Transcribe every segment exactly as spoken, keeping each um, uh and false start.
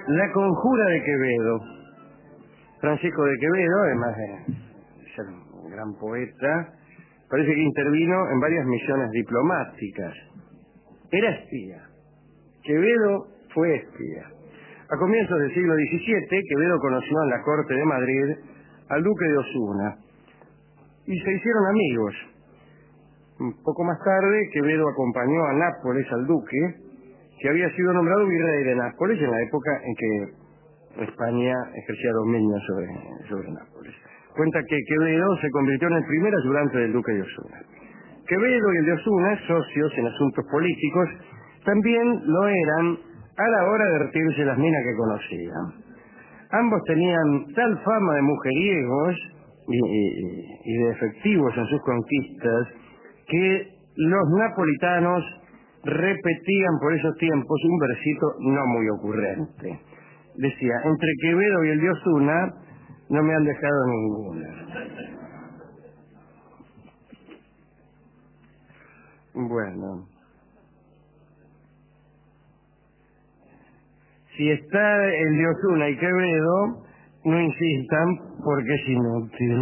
La conjura de Quevedo. Francisco de Quevedo, además de ser un gran poeta, parece que intervino en varias misiones diplomáticas. Era espía. Quevedo fue espía. A comienzos del siglo diecisiete, Quevedo conoció en la corte de Madrid al duque de Osuna y se hicieron amigos. Un poco más tarde, Quevedo acompañó a Nápoles al duque, que había sido nombrado virrey de Nápoles en la época en que España ejercía dominio sobre, sobre Nápoles. Cuenta que Quevedo se convirtió en el primer ayudante del duque de Osuna. Quevedo y el de Osuna, socios en asuntos políticos, también lo eran a la hora de retirarse las minas que conocían. Ambos tenían tal fama de mujeriegos y, y, y de efectivos en sus conquistas que los napolitanos repetían por esos tiempos un versito no muy ocurrente. Decía, entre Quevedo y el de Osuna no me han dejado ninguna. Bueno. Si está el de Osuna y Quevedo, no insistan porque es inútil.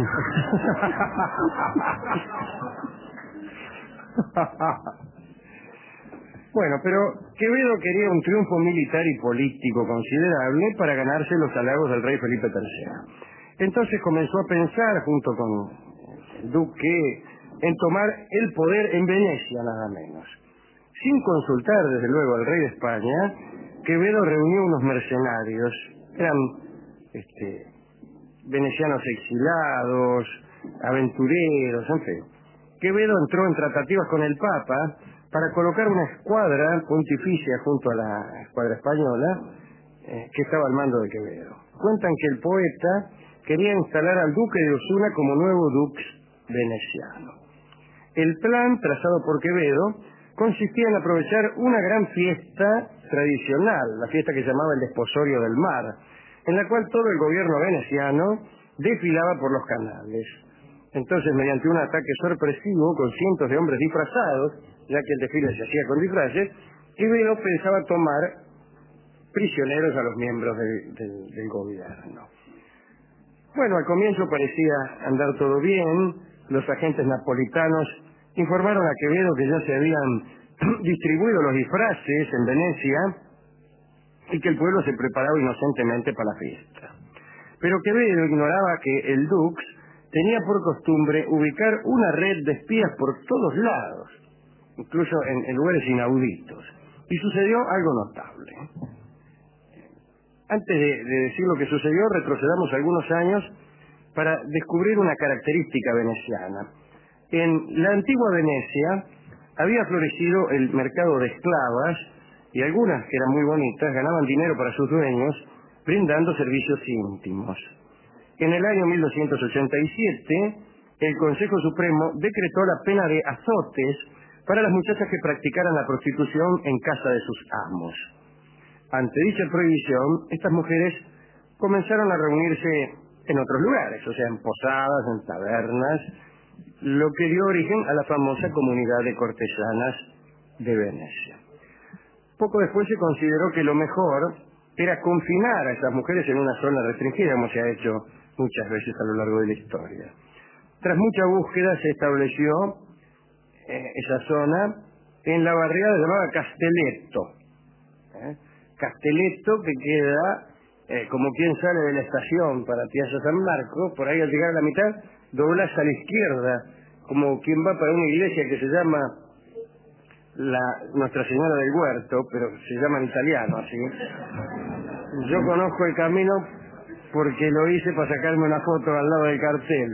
Bueno, pero Quevedo quería un triunfo militar y político considerable para ganarse los halagos del rey Felipe tercero. Entonces comenzó a pensar, junto con el duque, en tomar el poder en Venecia, nada menos. Sin consultar, desde luego, al rey de España, Quevedo reunió unos mercenarios. Eran este, venecianos exilados, aventureros, en fin. Quevedo entró en tratativas con el Papa para colocar una escuadra pontificia junto a la escuadra española eh, que estaba al mando de Quevedo. Cuentan que el poeta quería instalar al duque de Osuna como nuevo dux veneciano. El plan trazado por Quevedo consistía en aprovechar una gran fiesta tradicional, la fiesta que se llamaba el Desposorio del Mar, en la cual todo el gobierno veneciano desfilaba por los canales. Entonces, mediante un ataque sorpresivo con cientos de hombres disfrazados, ya que el desfile se hacía con disfraces, Quevedo pensaba tomar prisioneros a los miembros del, del, del gobierno. Bueno, al comienzo parecía andar todo bien. Los agentes napolitanos informaron a Quevedo que ya se habían distribuido los disfraces en Venecia y que el pueblo se preparaba inocentemente para la fiesta. Pero Quevedo ignoraba que el dux tenía por costumbre ubicar una red de espías por todos lados, incluso en, en lugares inauditos. Y sucedió algo notable. Antes de, de decir lo que sucedió, retrocedamos algunos años para descubrir una característica veneciana. En la antigua Venecia había florecido el mercado de esclavas y algunas, que eran muy bonitas, ganaban dinero para sus dueños brindando servicios íntimos. En el año mil doscientos ochenta y siete, el Consejo Supremo decretó la pena de azotes para las muchachas que practicaran la prostitución en casa de sus amos. Ante dicha prohibición, estas mujeres comenzaron a reunirse en otros lugares, o sea, en posadas, en tabernas, lo que dio origen a la famosa comunidad de cortesanas de Venecia. Poco después se consideró que lo mejor era confinar a esas mujeres en una zona restringida, como se ha hecho muchas veces a lo largo de la historia. Tras mucha búsqueda se estableció eh, esa zona en la barriada llamada Castelletto. ¿eh? Castelletto, que queda eh, como quien sale de la estación para Piazza San Marco, por ahí al llegar a la mitad, doblas a la izquierda, como quien va para una iglesia que se llama la Nuestra Señora del Huerto, pero se llama en italiano, así. Yo conozco el camino porque lo hice para sacarme una foto al lado del cartel.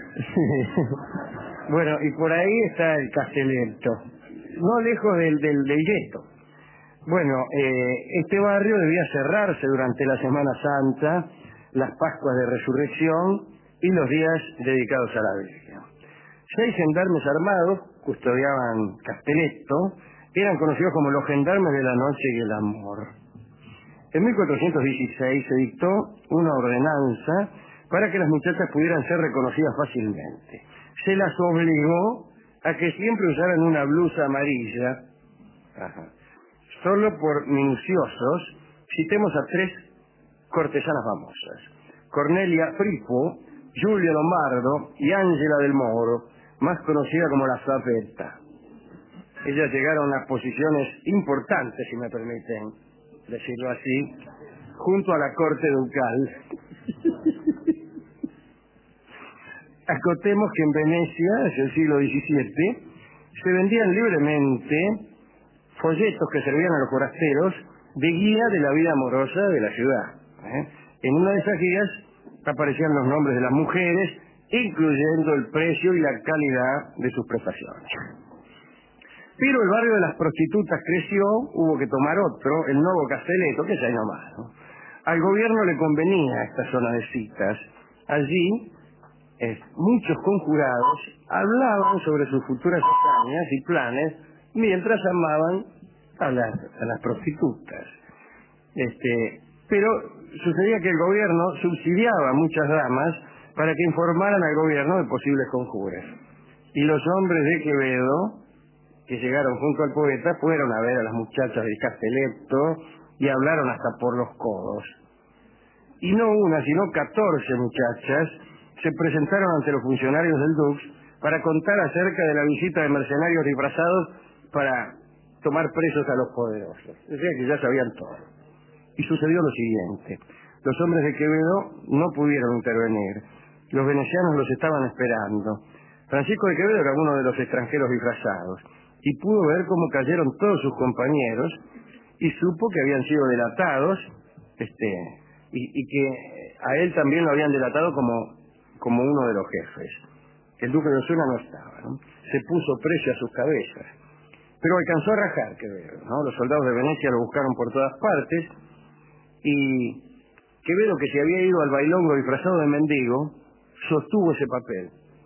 Bueno, y por ahí está el Castelletto, no lejos del, del, del gueto. Bueno, eh, este barrio debía cerrarse durante la Semana Santa, las Pascuas de Resurrección y los días dedicados a la Virgen. Seis gendarmes armados custodiaban Castelletto, eran conocidos como los gendarmes de la noche y el amor. En mil cuatrocientos dieciséis se dictó una ordenanza para que las muchachas pudieran ser reconocidas fácilmente. Se las obligó a que siempre usaran una blusa amarilla. Ajá. Solo por minuciosos, citemos a tres cortesanas famosas: Cornelia Fripo, Giulia Lombardo y Ángela del Moro, más conocida como la Zapeta. Ellas llegaron a posiciones importantes, si me permiten decirlo así, junto a la corte ducal. Acotemos que en Venecia, desde el siglo diecisiete, se vendían libremente folletos que servían a los forasteros de guía de la vida amorosa de la ciudad. ¿eh? En una de esas guías aparecían los nombres de las mujeres, incluyendo el precio y la calidad de sus prestaciones. Pero el barrio de las prostitutas creció, hubo que tomar otro, el Nuevo Castelletto, que es ahí nomás, ¿no? Al gobierno le convenía esta zona de citas. Allí, eh, muchos conjurados hablaban sobre sus futuras hazañas y planes mientras amaban a las, a las prostitutas. Este, pero sucedía que el gobierno subsidiaba a muchas damas para que informaran al gobierno de posibles conjuras. Y los hombres de Quevedo, que llegaron junto al poeta, fueron a ver a las muchachas del Castelletto y hablaron hasta por los codos. Y no una, sino catorce muchachas se presentaron ante los funcionarios del Dux para contar acerca de la visita de mercenarios disfrazados para tomar presos a los poderosos. O sea que ya sabían todo. Y sucedió lo siguiente: los hombres de Quevedo no pudieron intervenir. Los venecianos los estaban esperando. Francisco de Quevedo era uno de los extranjeros disfrazados y pudo ver cómo cayeron todos sus compañeros y supo que habían sido delatados, este, y, y que a él también lo habían delatado como, como uno de los jefes. El duque de Osuna no estaba, ¿no? Se puso precio a sus cabezas, pero alcanzó a rajar Quevedo, ¿no? Los soldados de Venecia lo buscaron por todas partes y Quevedo, que se había ido al bailongo disfrazado de mendigo, sostuvo ese papel.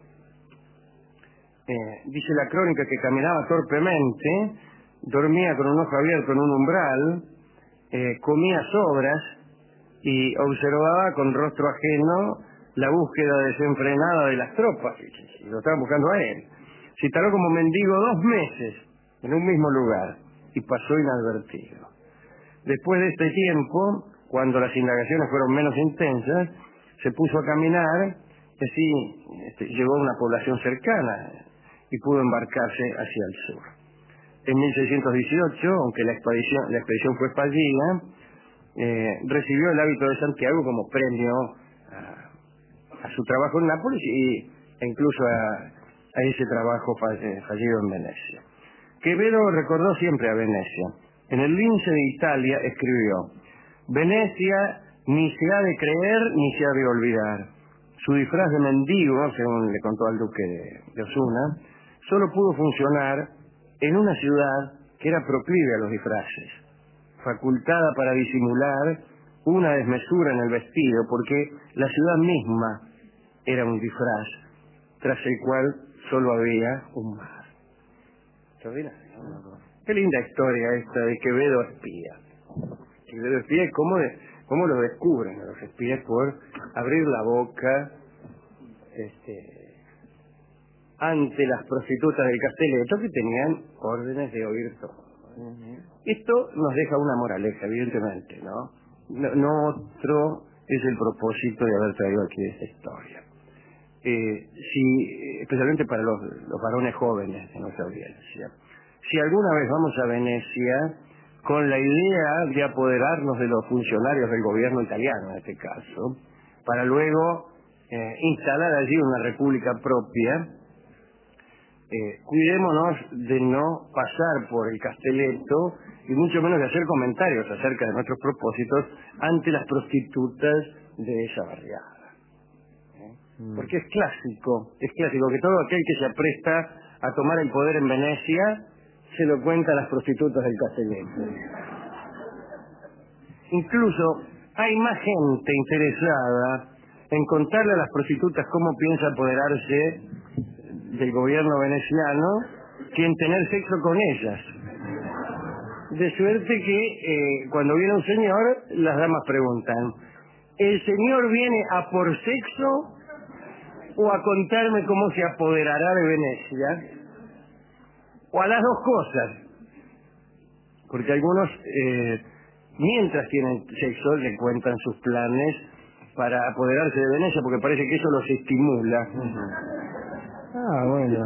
Eh, dice la crónica que caminaba torpemente, dormía con un ojo abierto en un umbral, eh, comía sobras y observaba con rostro ajeno la búsqueda desenfrenada de las tropas, y lo estaban buscando a él. Se instaló como mendigo dos meses en un mismo lugar y pasó inadvertido. Después de este tiempo, cuando las indagaciones fueron menos intensas, se puso a caminar y así este, llegó a una población cercana y pudo embarcarse hacia el sur. En mil seiscientos dieciocho, aunque la expedición, la expedición fue fallida, eh, recibió el hábito de Santiago como premio a, a su trabajo en Nápoles y, e incluso a, a ese trabajo fall, fallido en Venecia. Quevedo recordó siempre a Venecia. En el Lince de Italia escribió: Venecia ni se ha de creer ni se ha de olvidar. Su disfraz de mendigo, según le contó al duque de, de Osuna, solo pudo funcionar en una ciudad que era proclive a los disfraces, facultada para disimular una desmesura en el vestido, porque la ciudad misma era un disfraz, tras el cual solo había un mar. Extraordinario, ¿no? Qué linda historia esta de Quevedo espía. Quevedo espía y cómo, de, cómo lo descubren a los espías por abrir la boca este, ante las prostitutas del Castelletto, que tenían órdenes de oír todo. Uh-huh. Esto nos deja una moraleja, evidentemente, ¿no? No, no otro es el propósito de haber traído aquí esta historia. Eh, si, especialmente para los, los varones jóvenes de nuestra audiencia. Si alguna vez vamos a Venecia con la idea de apoderarnos de los funcionarios del gobierno italiano, en este caso, para luego eh, instalar allí una república propia, eh, cuidémonos de no pasar por el Castelletto y mucho menos de hacer comentarios acerca de nuestros propósitos ante las prostitutas de esa barriada. ¿Eh? Mm. Porque es clásico, es clásico que todo aquel que se apresta a tomar el poder en Venecia se lo cuenta a las prostitutas del Castelletto. Incluso hay más gente interesada en contarle a las prostitutas cómo piensa apoderarse del gobierno veneciano que en tener sexo con ellas. De suerte que eh, cuando viene un señor, las damas preguntan: ¿el señor viene a por sexo o a contarme cómo se apoderará de Venecia? O a las dos cosas, porque algunos eh, mientras tienen sexo le cuentan sus planes para apoderarse de Venecia, porque parece que eso los estimula. Ah, bueno.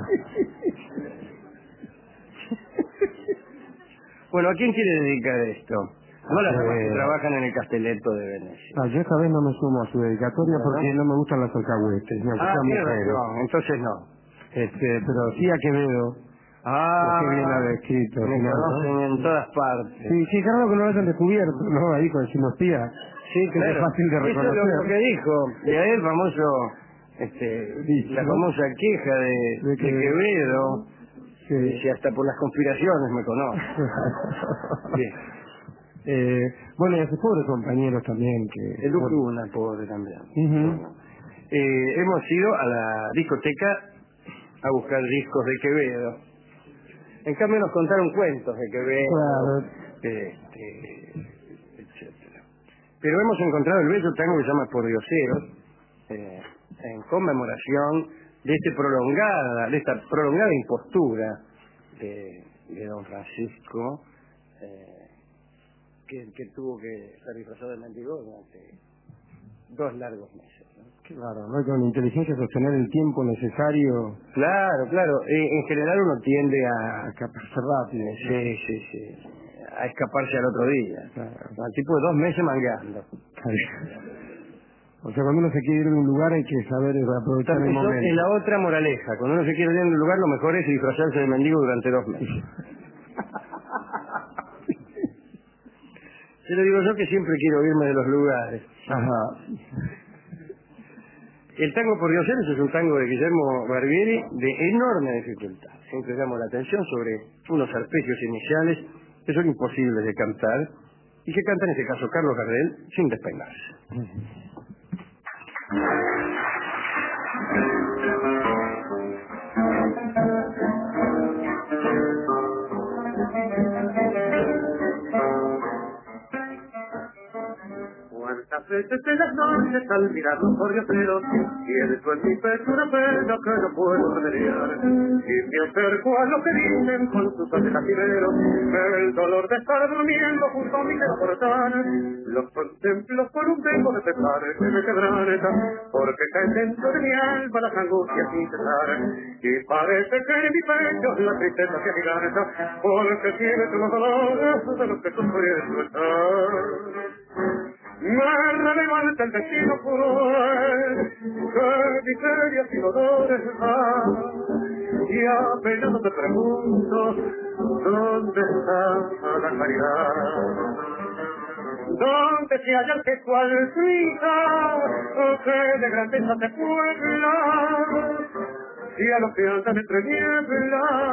Bueno, ¿a quién quiere dedicar esto? No las damas que Eh, trabajan en el Castelletto de Venecia. Ah, yo esta vez no me sumo a su dedicatoria ¿No? porque no me gustan las alcahuetes, ni aunque Ah, sean tiene mujeres. razón, entonces no. Este, pero sí a Quevedo, Ah, que bien ha descrito. me ¿no? conocen en todas partes. Sí, sí, claro que no lo hayan descubierto, ¿no? Ahí con Sinopía. Sí, que claro. es fácil de Eso es lo, reconocer. lo que dijo. Y ahí el famoso, este, Dicho, la ¿no? famosa queja de, De de que- Quevedo. Sí. Dice, hasta por las conspiraciones me conoce. Bien. eh, bueno, y a sus pobres compañeros también. que El Duque bueno. una pobre también. Ujú. Bueno. Eh, hemos ido a la discoteca a buscar discos de Quevedo. En cambio nos contaron cuentos de Quevedo, Claro. este, etcétera. Pero hemos encontrado el bello tango que se llama Por Dioseros, eh, en conmemoración de este prolongada, de esta prolongada impostura de, de don Francisco, eh, que, que tuvo que estar disfrazado de mendigo durante dos largos meses, ¿no? Claro, ¿no? Con inteligencia sostener el tiempo necesario Claro, claro. Eh, en general uno tiende a... a escaparse rápido. Sí, sí, sí. A escaparse al otro día. Claro. Al tipo de dos meses mangando. O sea, cuando uno se quiere ir de un lugar hay que saber aprovechar el Eso momento. es la otra moraleja. Cuando uno se quiere ir a un lugar, lo mejor es disfrazarse de mendigo durante dos meses. Se lo digo yo que siempre quiero irme de los lugares. Ajá. El tango por Dioseros es un tango de Guillermo Barbieri de enorme dificultad. Siempre llamo la atención sobre unos arpegios iniciales que son imposibles de cantar y que canta en este caso Carlos Gardel sin despeinarse. Cuántas veces en las noches al mirar los corrioceros siento en mi pecho una pena que no puedo remediar. Y me acerco a lo que dicen con sus ojos lastimeros, el dolor de estar durmiendo junto a mi portal. Los contemplo con un dejo de pesar que me quebranta, porque caen dentro de mi alma las angustias sin cesar. Y parece que en mi pecho la tristeza se agiganta, porque tiene los dolores de los que sufriendo estar. Me levanta el destino cruel, que miserias y dolores da, y apenas te pregunto, ¿dónde está la caridad? ¿Dónde se halla el que cual suiza, que de grandeza te puebla, y a los que andan entre nieblas,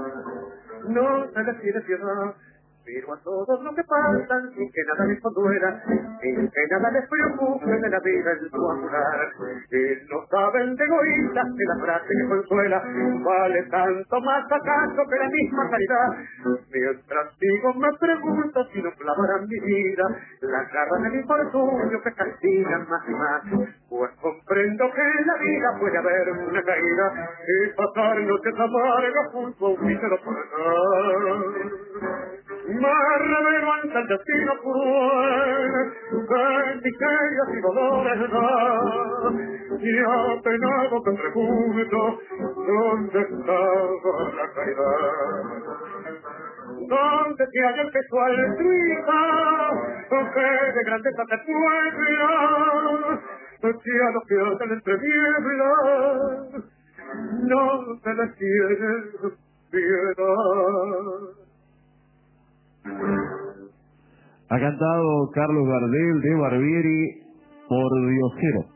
no se les tiene piedad? Pero a todos los que pasan sin que nada les conduela, sin que nada les preocupe de la vida en su andar, y no saben de egoístas que la frase que consuela vale tanto más acaso que la misma caridad. Mientras sigo me pregunto si no clavarán mi vida las garras del infortunio que castigan más y más, pues comprendo que en la vida puede haber una caída y pasar noches amargas junto a un mísero portal. Me revelo ante el destino cruel, que miserias y dolores da, y apenado te pregunto, ¿dónde está la caridad? ¿Dónde se halla el que su altruista, que de grandeza te puebla, que a los que andan entre nieblas, no se les tiene piedad? Ha cantado Carlos Gardel de Barbieri, Por Diosero.